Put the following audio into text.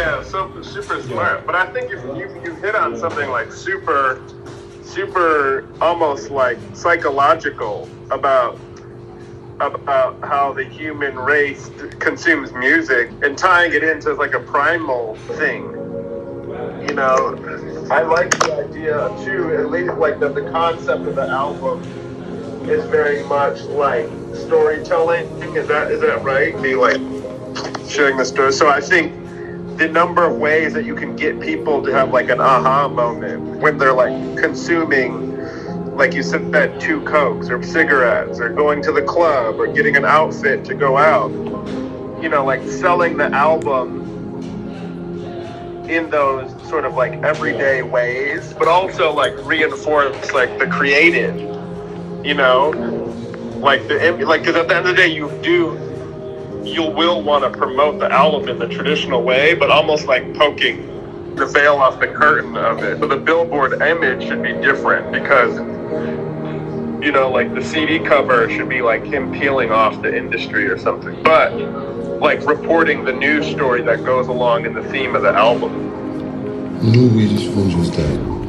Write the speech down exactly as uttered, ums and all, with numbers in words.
Yeah, so super smart. But I think if you you hit on something like super, super almost like psychological about about how the human race consumes music and tying it into like a primal thing. You know, I like the idea too, at least like that the concept of the album is very much like storytelling. Is that is that right? Be like sharing the story. So I think the number of ways that you can get people to have like an aha moment when they're like consuming, like you said, two Cokes or cigarettes or going to the club or getting an outfit to go out, you know, like selling the album in those sort of like everyday ways, but also like reinforce like the creative, you know, like the, like, because at the end of the day you do, you will want to promote the album in the traditional way, but almost like poking the veil off the curtain of it. So the billboard image should be different because, you know, like the C D cover should be like him peeling off the industry or something, but like reporting the news story that goes along in the theme of the album. Louis Fonjostat.